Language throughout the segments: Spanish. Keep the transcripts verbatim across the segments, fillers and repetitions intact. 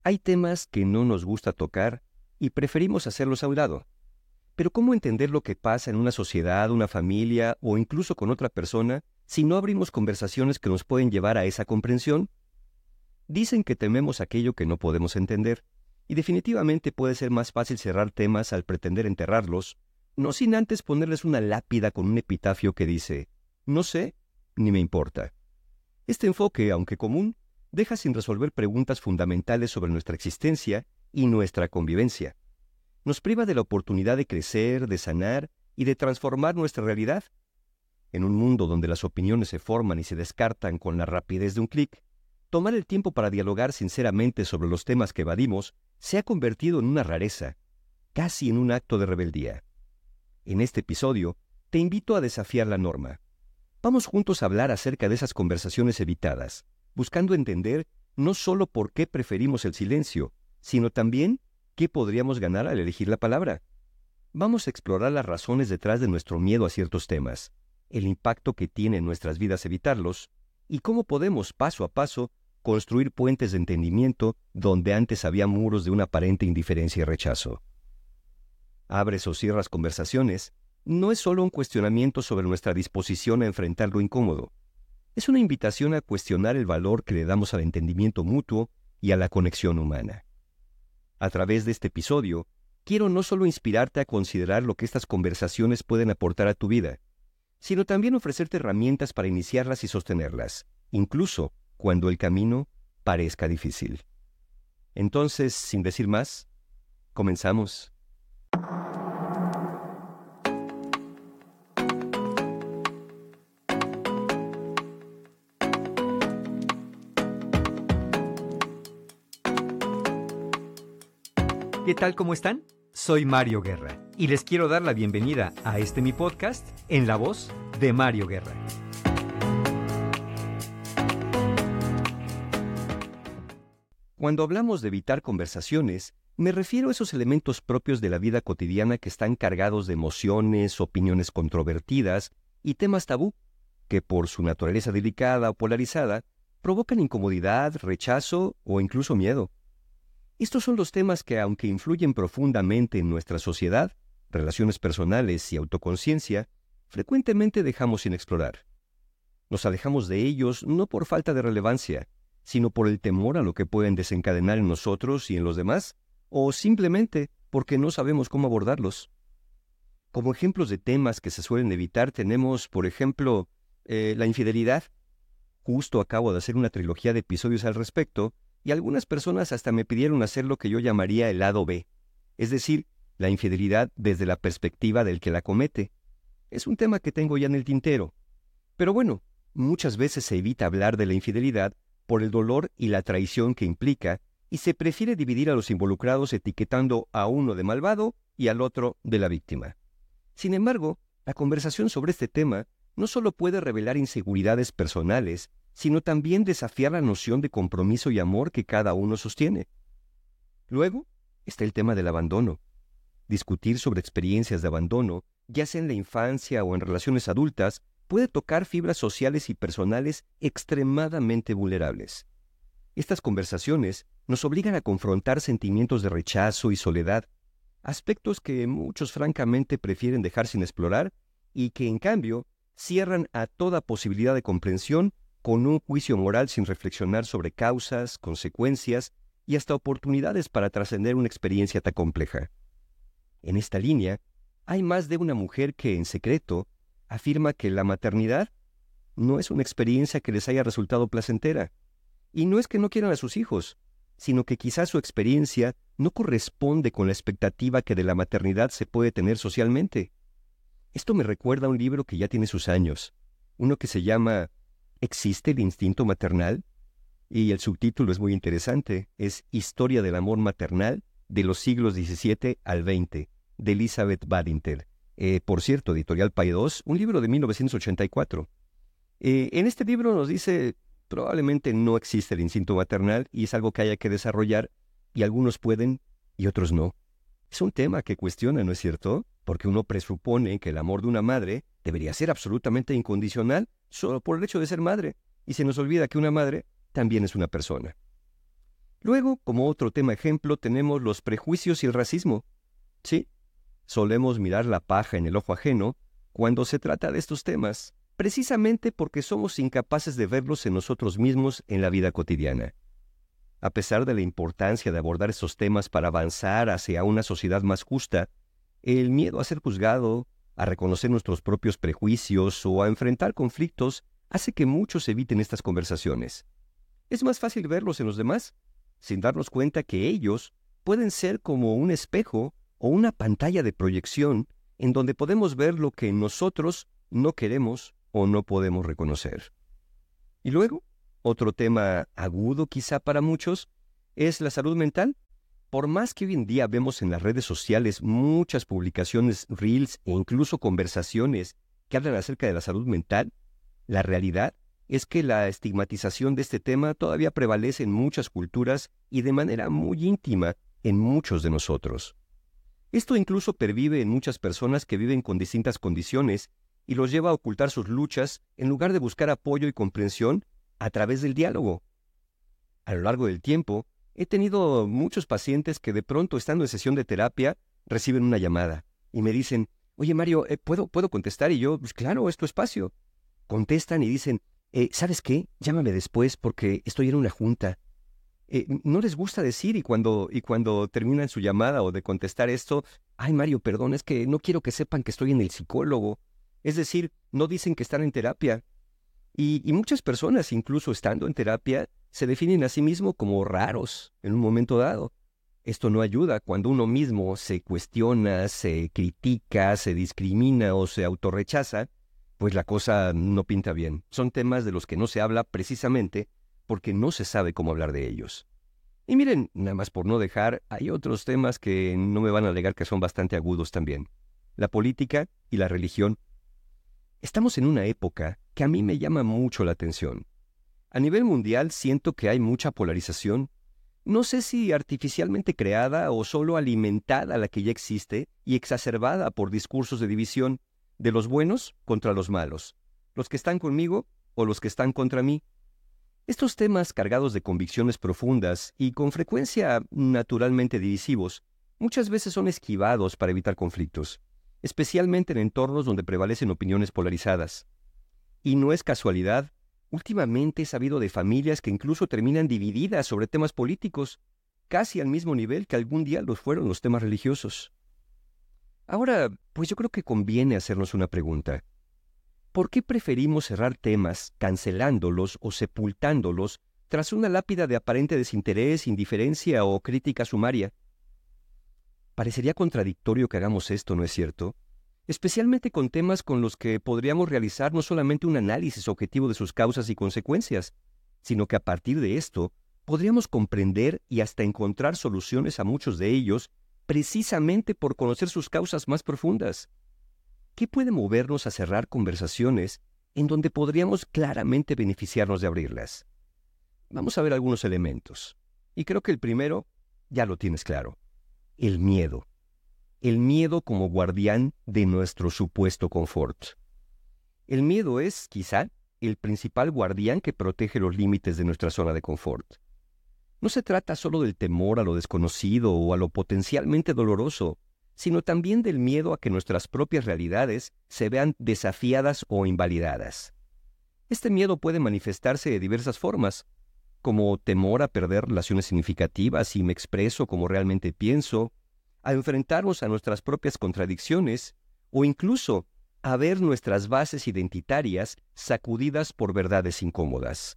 Hay temas que no nos gusta tocar y preferimos hacerlos a un lado. Pero ¿cómo entender lo que pasa en una sociedad, una familia o incluso con otra persona si no abrimos conversaciones que nos pueden llevar a esa comprensión? Dicen que tememos aquello que no podemos entender, y definitivamente puede ser más fácil cerrar temas al pretender enterrarlos, no sin antes ponerles una lápida con un epitafio que dice, no sé, ni me importa. Este enfoque, aunque común, deja sin resolver preguntas fundamentales sobre nuestra existencia y nuestra convivencia. Nos priva de la oportunidad de crecer, de sanar y de transformar nuestra realidad. En un mundo donde las opiniones se forman y se descartan con la rapidez de un clic, tomar el tiempo para dialogar sinceramente sobre los temas que evadimos se ha convertido en una rareza, casi en un acto de rebeldía. En este episodio, te invito a desafiar la norma. Vamos juntos a hablar acerca de esas conversaciones evitadas, buscando entender no solo por qué preferimos el silencio, sino también qué podríamos ganar al elegir la palabra. Vamos a explorar las razones detrás de nuestro miedo a ciertos temas, el impacto que tiene en nuestras vidas evitarlos, y cómo podemos, paso a paso, construir puentes de entendimiento donde antes había muros de una aparente indiferencia y rechazo. Abres o cierras conversaciones no es solo un cuestionamiento sobre nuestra disposición a enfrentar lo incómodo. Es una invitación a cuestionar el valor que le damos al entendimiento mutuo y a la conexión humana. A través de este episodio, quiero no solo inspirarte a considerar lo que estas conversaciones pueden aportar a tu vida, sino también ofrecerte herramientas para iniciarlas y sostenerlas, incluso cuando el camino parezca difícil. Entonces, sin decir más, comenzamos. ¿Qué tal? ¿Cómo están? Soy Mario Guerra y les quiero dar la bienvenida a este mi podcast en la voz de Mario Guerra. Cuando hablamos de evitar conversaciones, me refiero a esos elementos propios de la vida cotidiana que están cargados de emociones, opiniones controvertidas y temas tabú, que por su naturaleza delicada o polarizada, provocan incomodidad, rechazo o incluso miedo. Estos son los temas que, aunque influyen profundamente en nuestra sociedad, relaciones personales y autoconciencia, frecuentemente dejamos sin explorar. Nos alejamos de ellos no por falta de relevancia, sino por el temor a lo que pueden desencadenar en nosotros y en los demás, o simplemente porque no sabemos cómo abordarlos. Como ejemplos de temas que se suelen evitar tenemos, por ejemplo, eh, la infidelidad. Justo acabo de hacer una trilogía de episodios al respecto, y algunas personas hasta me pidieron hacer lo que yo llamaría el lado B, es decir, la infidelidad desde la perspectiva del que la comete. Es un tema que tengo ya en el tintero. Pero bueno, muchas veces se evita hablar de la infidelidad por el dolor y la traición que implica, y se prefiere dividir a los involucrados etiquetando a uno de malvado y al otro de la víctima. Sin embargo, la conversación sobre este tema no solo puede revelar inseguridades personales, sino también desafiar la noción de compromiso y amor que cada uno sostiene. Luego está el tema del abandono. Discutir sobre experiencias de abandono, ya sea en la infancia o en relaciones adultas, puede tocar fibras sociales y personales extremadamente vulnerables. Estas conversaciones nos obligan a confrontar sentimientos de rechazo y soledad, aspectos que muchos francamente prefieren dejar sin explorar y que, en cambio, cierran a toda posibilidad de comprensión con un juicio moral sin reflexionar sobre causas, consecuencias y hasta oportunidades para trascender una experiencia tan compleja. En esta línea, hay más de una mujer que, en secreto, afirma que la maternidad no es una experiencia que les haya resultado placentera. Y no es que no quieran a sus hijos, sino que quizás su experiencia no corresponde con la expectativa que de la maternidad se puede tener socialmente. Esto me recuerda a un libro que ya tiene sus años, uno que se llama ¿Existe el instinto maternal? Y el subtítulo es muy interesante, es Historia del amor maternal de los siglos diecisiete al veinte, de Elizabeth Badinter. Eh, por cierto, editorial Paidós, un libro de mil novecientos ochenta y cuatro. Eh, en este libro nos dice, probablemente no existe el instinto maternal y es algo que haya que desarrollar, y algunos pueden y otros no. Es un tema que cuestiona, ¿no es cierto? Porque uno presupone que el amor de una madre debería ser absolutamente incondicional solo por el hecho de ser madre, y se nos olvida que una madre también es una persona. Luego, como otro tema ejemplo, tenemos los prejuicios y el racismo. Sí, solemos mirar la paja en el ojo ajeno cuando se trata de estos temas, precisamente porque somos incapaces de verlos en nosotros mismos en la vida cotidiana. A pesar de la importancia de abordar estos temas para avanzar hacia una sociedad más justa, el miedo a ser juzgado, a reconocer nuestros propios prejuicios o a enfrentar conflictos hace que muchos eviten estas conversaciones. Es más fácil verlos en los demás, sin darnos cuenta que ellos pueden ser como un espejo o una pantalla de proyección en donde podemos ver lo que nosotros no queremos o no podemos reconocer. Y luego, otro tema agudo quizá para muchos, es la salud mental. Por más que hoy en día vemos en las redes sociales muchas publicaciones, reels e incluso conversaciones que hablan acerca de la salud mental, la realidad es que la estigmatización de este tema todavía prevalece en muchas culturas y de manera muy íntima en muchos de nosotros. Esto incluso pervive en muchas personas que viven con distintas condiciones y los lleva a ocultar sus luchas en lugar de buscar apoyo y comprensión a través del diálogo. A lo largo del tiempo, he tenido muchos pacientes que de pronto, estando en sesión de terapia, reciben una llamada y me dicen, oye Mario, eh, ¿puedo, ¿puedo contestar? Y yo, pues claro, es tu espacio. Contestan y dicen, eh, ¿sabes qué? Llámame después porque estoy en una junta. Eh, no les gusta decir y cuando, y cuando terminan su llamada o de contestar esto, ay Mario, perdón, es que no quiero que sepan que estoy en el psicólogo. Es decir, no dicen que están en terapia. Y, y muchas personas, incluso estando en terapia, se definen a sí mismos como raros en un momento dado. Esto no ayuda cuando uno mismo se cuestiona, se critica, se discrimina o se autorrechaza, pues la cosa no pinta bien. Son temas de los que no se habla precisamente porque no se sabe cómo hablar de ellos. Y miren, nada más por no dejar, hay otros temas que no me van a alegar que son bastante agudos también. La política y la religión. Estamos en una época que a mí me llama mucho la atención. A nivel mundial siento que hay mucha polarización. No sé si artificialmente creada o solo alimentada la que ya existe y exacerbada por discursos de división de los buenos contra los malos, los que están conmigo o los que están contra mí. Estos temas cargados de convicciones profundas y con frecuencia naturalmente divisivos, muchas veces son esquivados para evitar conflictos, especialmente en entornos donde prevalecen opiniones polarizadas. Y no es casualidad, últimamente he sabido de familias que incluso terminan divididas sobre temas políticos, casi al mismo nivel que algún día los fueron los temas religiosos. Ahora, pues yo creo que conviene hacernos una pregunta. ¿Por qué preferimos cerrar temas cancelándolos o sepultándolos tras una lápida de aparente desinterés, indiferencia o crítica sumaria? Parecería contradictorio que hagamos esto, ¿no es cierto? Especialmente con temas con los que podríamos realizar no solamente un análisis objetivo de sus causas y consecuencias, sino que a partir de esto podríamos comprender y hasta encontrar soluciones a muchos de ellos precisamente por conocer sus causas más profundas. ¿Qué puede movernos a cerrar conversaciones en donde podríamos claramente beneficiarnos de abrirlas? Vamos a ver algunos elementos. Y creo que el primero ya lo tienes claro. El miedo. El miedo como guardián de nuestro supuesto confort. El miedo es, quizá, el principal guardián que protege los límites de nuestra zona de confort. No se trata solo del temor a lo desconocido o a lo potencialmente doloroso, sino también del miedo a que nuestras propias realidades se vean desafiadas o invalidadas. Este miedo puede manifestarse de diversas formas, como temor a perder relaciones significativas si me expreso como realmente pienso, a enfrentarnos a nuestras propias contradicciones o incluso a ver nuestras bases identitarias sacudidas por verdades incómodas.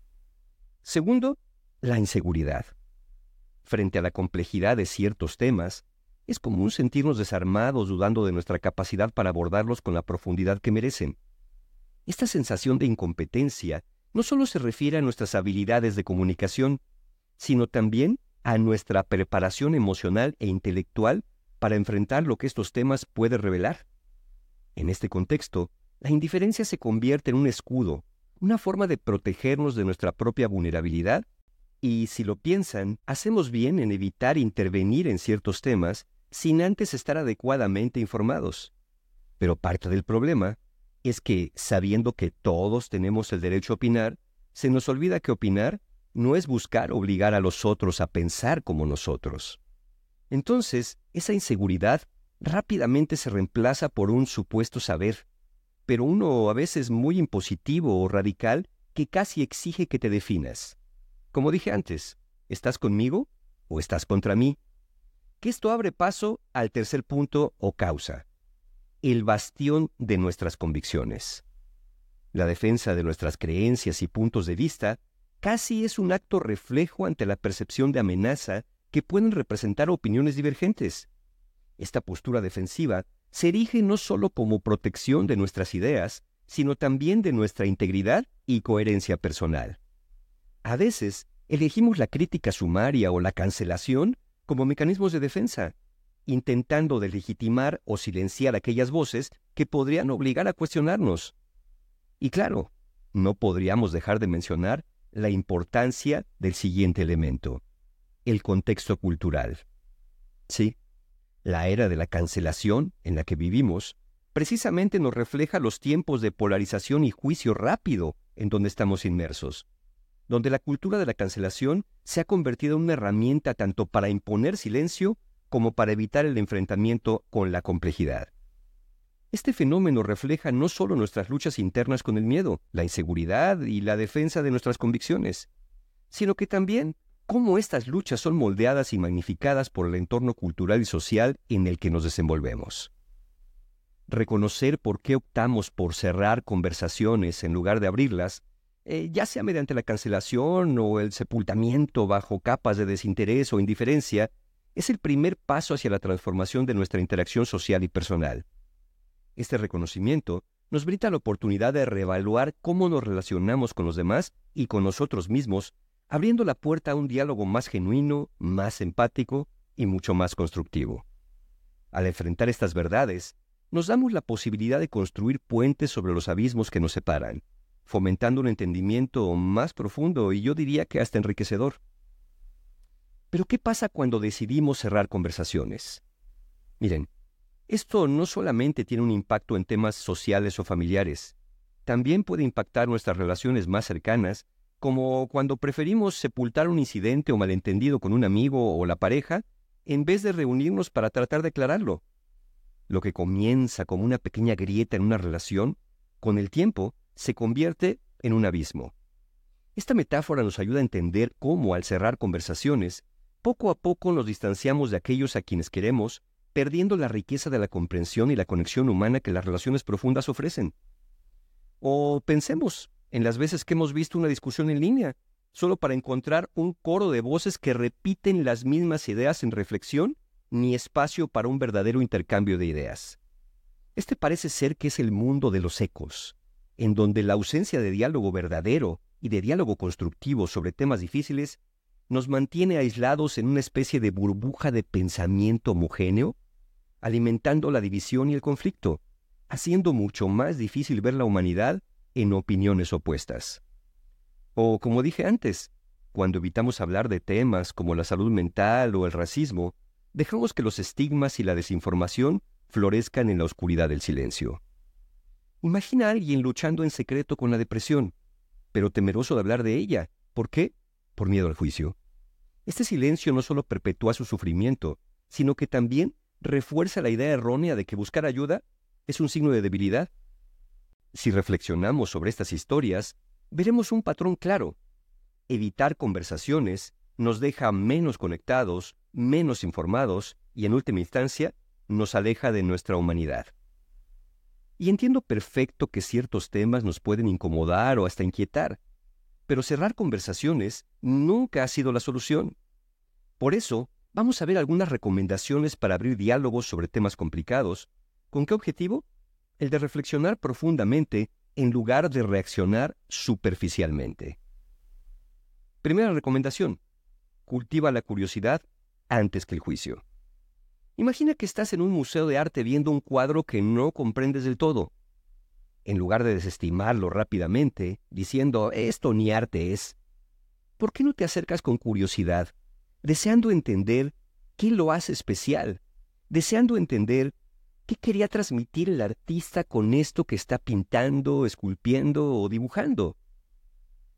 Segundo, la inseguridad. Frente a la complejidad de ciertos temas, es común sentirnos desarmados dudando de nuestra capacidad para abordarlos con la profundidad que merecen. Esta sensación de incompetencia no solo se refiere a nuestras habilidades de comunicación, sino también a nuestra preparación emocional e intelectual para enfrentar lo que estos temas pueden revelar. En este contexto, la indiferencia se convierte en un escudo, una forma de protegernos de nuestra propia vulnerabilidad, y si lo piensan, hacemos bien en evitar intervenir en ciertos temas sin antes estar adecuadamente informados. Pero parte del problema es que, sabiendo que todos tenemos el derecho a opinar, se nos olvida que opinar no es buscar obligar a los otros a pensar como nosotros. Entonces, esa inseguridad rápidamente se reemplaza por un supuesto saber, pero uno a veces muy impositivo o radical que casi exige que te definas. Como dije antes, ¿estás conmigo o estás contra mí? Que esto abre paso al tercer punto o causa, el bastión de nuestras convicciones. La defensa de nuestras creencias y puntos de vista casi es un acto reflejo ante la percepción de amenaza que pueden representar opiniones divergentes. Esta postura defensiva se erige no solo como protección de nuestras ideas, sino también de nuestra integridad y coherencia personal. A veces, elegimos la crítica sumaria o la cancelación como mecanismos de defensa, intentando delegitimar o silenciar aquellas voces que podrían obligar a cuestionarnos. Y claro, no podríamos dejar de mencionar la importancia del siguiente elemento, el contexto cultural. Sí, la era de la cancelación en la que vivimos precisamente nos refleja los tiempos de polarización y juicio rápido en donde estamos inmersos, donde la cultura de la cancelación se ha convertido en una herramienta tanto para imponer silencio como para evitar el enfrentamiento con la complejidad. Este fenómeno refleja no solo nuestras luchas internas con el miedo, la inseguridad y la defensa de nuestras convicciones, sino que también cómo estas luchas son moldeadas y magnificadas por el entorno cultural y social en el que nos desenvolvemos. Reconocer por qué optamos por cerrar conversaciones en lugar de abrirlas, eh, ya sea mediante la cancelación o el sepultamiento bajo capas de desinterés o indiferencia, es el primer paso hacia la transformación de nuestra interacción social y personal. Este reconocimiento nos brinda la oportunidad de reevaluar cómo nos relacionamos con los demás y con nosotros mismos, abriendo la puerta a un diálogo más genuino, más empático y mucho más constructivo. Al enfrentar estas verdades, nos damos la posibilidad de construir puentes sobre los abismos que nos separan, fomentando un entendimiento más profundo y yo diría que hasta enriquecedor. Pero ¿qué pasa cuando decidimos cerrar conversaciones? Miren, esto no solamente tiene un impacto en temas sociales o familiares, también puede impactar nuestras relaciones más cercanas, como cuando preferimos sepultar un incidente o malentendido con un amigo o la pareja, en vez de reunirnos para tratar de aclararlo. Lo que comienza como una pequeña grieta en una relación, con el tiempo se convierte en un abismo. Esta metáfora nos ayuda a entender cómo, al cerrar conversaciones, poco a poco nos distanciamos de aquellos a quienes queremos, perdiendo la riqueza de la comprensión y la conexión humana que las relaciones profundas ofrecen. O pensemos en las veces que hemos visto una discusión en línea, solo para encontrar un coro de voces que repiten las mismas ideas sin reflexión ni espacio para un verdadero intercambio de ideas. Este parece ser que es el mundo de los ecos, en donde la ausencia de diálogo verdadero y de diálogo constructivo sobre temas difíciles nos mantiene aislados en una especie de burbuja de pensamiento homogéneo, alimentando la división y el conflicto, haciendo mucho más difícil ver la humanidad en opiniones opuestas. O, como dije antes, cuando evitamos hablar de temas como la salud mental o el racismo, dejamos que los estigmas y la desinformación florezcan en la oscuridad del silencio. Imagina a alguien luchando en secreto con la depresión, pero temeroso de hablar de ella. ¿Por qué? Por miedo al juicio. Este silencio no solo perpetúa su sufrimiento, sino que también refuerza la idea errónea de que buscar ayuda es un signo de debilidad. Si reflexionamos sobre estas historias, veremos un patrón claro. Evitar conversaciones nos deja menos conectados, menos informados y, en última instancia, nos aleja de nuestra humanidad. Y entiendo perfecto que ciertos temas nos pueden incomodar o hasta inquietar, pero cerrar conversaciones nunca ha sido la solución. Por eso, vamos a ver algunas recomendaciones para abrir diálogos sobre temas complicados. ¿Con qué objetivo? El de reflexionar profundamente en lugar de reaccionar superficialmente. Primera recomendación: cultiva la curiosidad antes que el juicio. Imagina que estás en un museo de arte viendo un cuadro que no comprendes del todo. En lugar de desestimarlo rápidamente, diciendo, esto ni arte es, ¿por qué no te acercas con curiosidad, deseando entender qué lo hace especial, deseando entender qué quería transmitir el artista con esto que está pintando, esculpiendo o dibujando?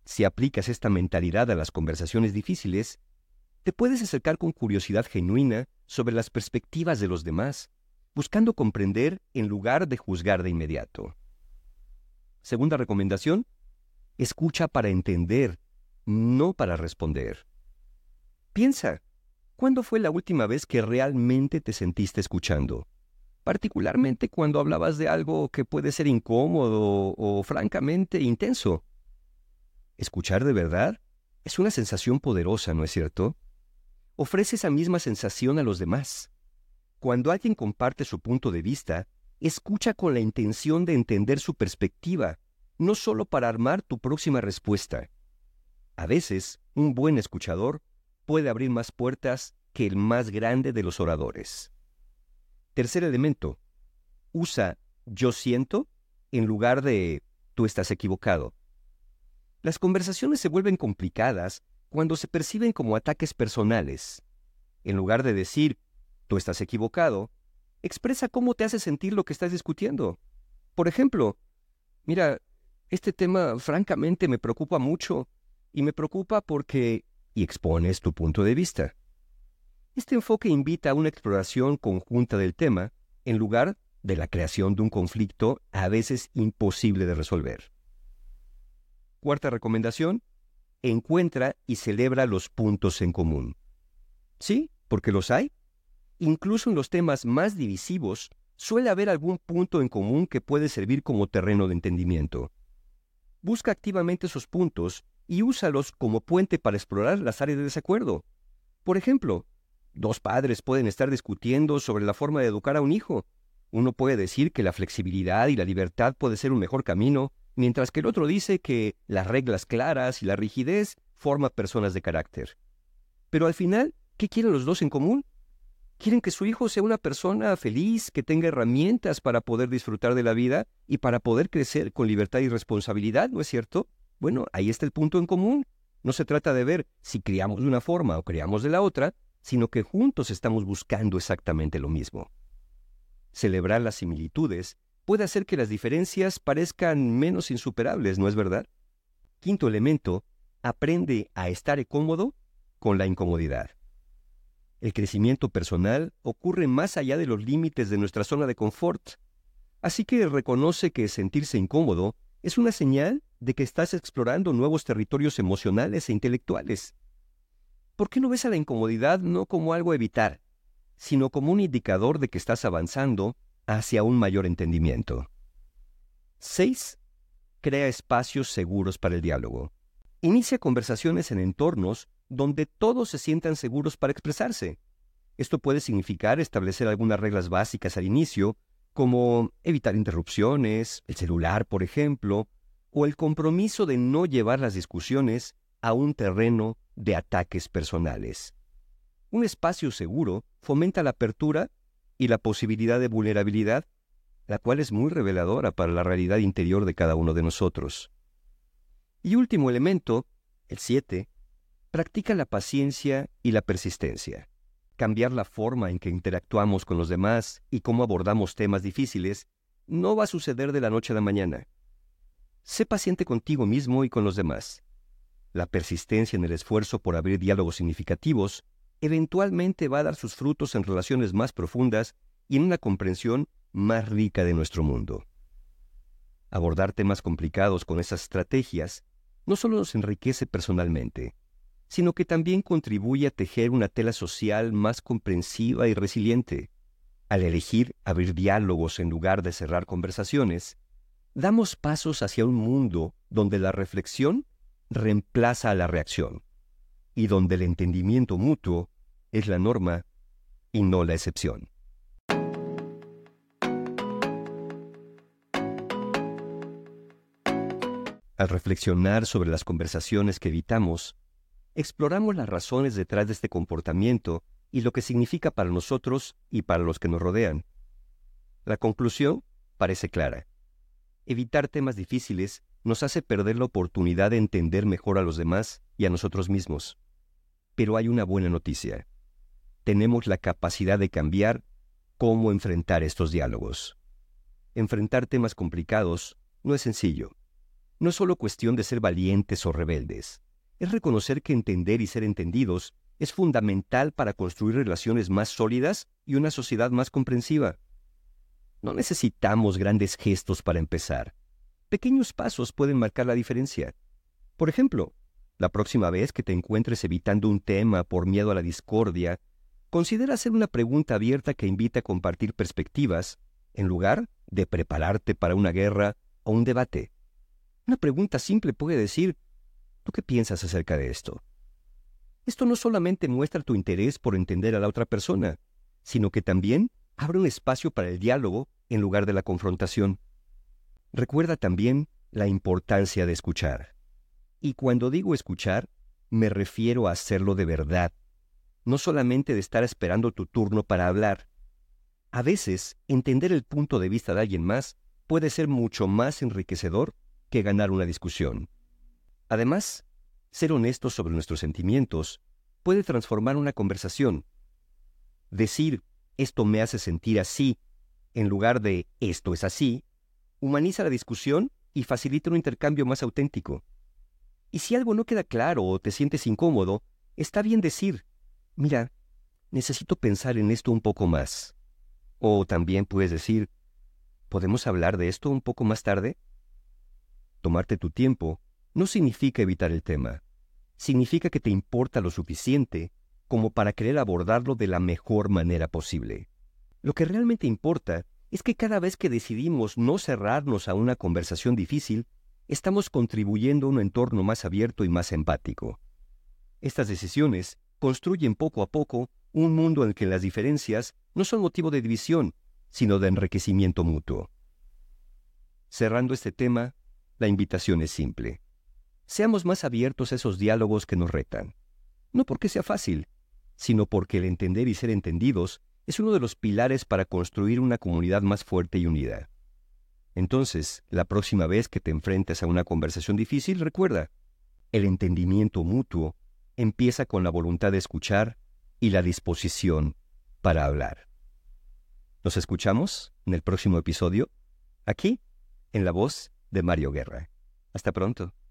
Si aplicas esta mentalidad a las conversaciones difíciles, te puedes acercar con curiosidad genuina sobre las perspectivas de los demás, buscando comprender en lugar de juzgar de inmediato. Segunda recomendación: escucha para entender, no para responder. Piensa, ¿cuándo fue la última vez que realmente te sentiste escuchando? Particularmente cuando hablabas de algo que puede ser incómodo o francamente intenso. Escuchar de verdad es una sensación poderosa, ¿no es cierto? Ofrece esa misma sensación a los demás. Cuando alguien comparte su punto de vista, escucha con la intención de entender su perspectiva, no solo para armar tu próxima respuesta. A veces, un buen escuchador puede abrir más puertas que el más grande de los oradores. Tercer elemento: usa yo siento en lugar de tú estás equivocado. Las conversaciones se vuelven complicadas cuando se perciben como ataques personales. En lugar de decir tú estás equivocado, expresa cómo te hace sentir lo que estás discutiendo. Por ejemplo, mira, este tema francamente me preocupa mucho y me preocupa porque... y expones tu punto de vista. Este enfoque invita a una exploración conjunta del tema en lugar de la creación de un conflicto a veces imposible de resolver. Cuarta recomendación: encuentra y celebra los puntos en común. Sí, porque los hay. Incluso en los temas más divisivos suele haber algún punto en común que puede servir como terreno de entendimiento. Busca activamente esos puntos y úsalos como puente para explorar las áreas de desacuerdo. Por ejemplo, dos padres pueden estar discutiendo sobre la forma de educar a un hijo. Uno puede decir que la flexibilidad y la libertad puede ser un mejor camino, mientras que el otro dice que las reglas claras y la rigidez forman personas de carácter. Pero al final, ¿qué quieren los dos en común? Quieren que su hijo sea una persona feliz, que tenga herramientas para poder disfrutar de la vida y para poder crecer con libertad y responsabilidad, ¿no es cierto? Bueno, ahí está el punto en común. No se trata de ver si criamos de una forma o criamos de la otra, sino que juntos estamos buscando exactamente lo mismo. Celebrar las similitudes puede hacer que las diferencias parezcan menos insuperables, ¿no es verdad? Quinto elemento: aprende a estar cómodo con la incomodidad. El crecimiento personal ocurre más allá de los límites de nuestra zona de confort. Así que reconoce que sentirse incómodo es una señal de que estás explorando nuevos territorios emocionales e intelectuales. ¿Por qué no ves a la incomodidad no como algo a evitar, sino como un indicador de que estás avanzando hacia un mayor entendimiento? seis. Crea espacios seguros para el diálogo. Inicia conversaciones en entornos donde todos se sientan seguros para expresarse. Esto puede significar establecer algunas reglas básicas al inicio, como evitar interrupciones, el celular, por ejemplo, o el compromiso de no llevar las discusiones a un terreno de ataques personales. Un espacio seguro fomenta la apertura y la posibilidad de vulnerabilidad, la cual es muy reveladora para la realidad interior de cada uno de nosotros. Y último elemento, el siete, practica la paciencia y la persistencia. Cambiar la forma en que interactuamos con los demás y cómo abordamos temas difíciles no va a suceder de la noche a la mañana. Sé paciente contigo mismo y con los demás. La persistencia en el esfuerzo por abrir diálogos significativos eventualmente va a dar sus frutos en relaciones más profundas y en una comprensión más rica de nuestro mundo. Abordar temas complicados con esas estrategias no solo nos enriquece personalmente, sino que también contribuye a tejer una tela social más comprensiva y resiliente. Al elegir abrir diálogos en lugar de cerrar conversaciones, damos pasos hacia un mundo donde la reflexión reemplaza a la reacción y donde el entendimiento mutuo es la norma y no la excepción. Al reflexionar sobre las conversaciones que evitamos, exploramos las razones detrás de este comportamiento y lo que significa para nosotros y para los que nos rodean. La conclusión parece clara. Evitar temas difíciles nos hace perder la oportunidad de entender mejor a los demás y a nosotros mismos. Pero hay una buena noticia. Tenemos la capacidad de cambiar cómo enfrentar estos diálogos. Enfrentar temas complicados no es sencillo. no es solo cuestión de ser valientes o rebeldes. Es reconocer que entender y ser entendidos es fundamental para construir relaciones más sólidas y una sociedad más comprensiva. No necesitamos grandes gestos para empezar. Pequeños pasos pueden marcar la diferencia. Por ejemplo, la próxima vez que te encuentres evitando un tema por miedo a la discordia, considera hacer una pregunta abierta que invite a compartir perspectivas, en lugar de prepararte para una guerra o un debate. Una pregunta simple puede decir, ¿tú qué piensas acerca de esto? Esto no solamente muestra tu interés por entender a la otra persona, sino que también abre un espacio para el diálogo en lugar de la confrontación. Recuerda también la importancia de escuchar. Y cuando digo escuchar, me refiero a hacerlo de verdad, no solamente de estar esperando tu turno para hablar. A veces, entender el punto de vista de alguien más puede ser mucho más enriquecedor que ganar una discusión. Además, ser honestos sobre nuestros sentimientos puede transformar una conversación. Decir, esto me hace sentir así, en lugar de esto es así, humaniza la discusión y facilita un intercambio más auténtico. Y si algo no queda claro o te sientes incómodo, está bien decir, mira, necesito pensar en esto un poco más. O también puedes decir, ¿podemos hablar de esto un poco más tarde? Tomarte tu tiempo no significa evitar el tema. Significa que te importa lo suficiente como para querer abordarlo de la mejor manera posible. Lo que realmente importa es que cada vez que decidimos no cerrarnos a una conversación difícil, estamos contribuyendo a un entorno más abierto y más empático. Estas decisiones construyen poco a poco un mundo en el que las diferencias no son motivo de división, sino de enriquecimiento mutuo. Cerrando este tema, la invitación es simple. Seamos más abiertos a esos diálogos que nos retan. No porque sea fácil, sino porque el entender y ser entendidos es uno de los pilares para construir una comunidad más fuerte y unida. Entonces, la próxima vez que te enfrentes a una conversación difícil, recuerda, el entendimiento mutuo empieza con la voluntad de escuchar y la disposición para hablar. Nos escuchamos en el próximo episodio, aquí, en la voz de Mario Guerra. Hasta pronto.